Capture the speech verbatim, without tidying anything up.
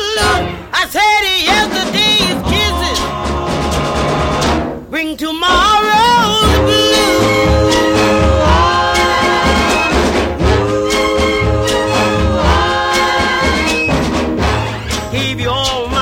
blue. I said yesterday's kisses bring tomorrow's blue. Keep your mind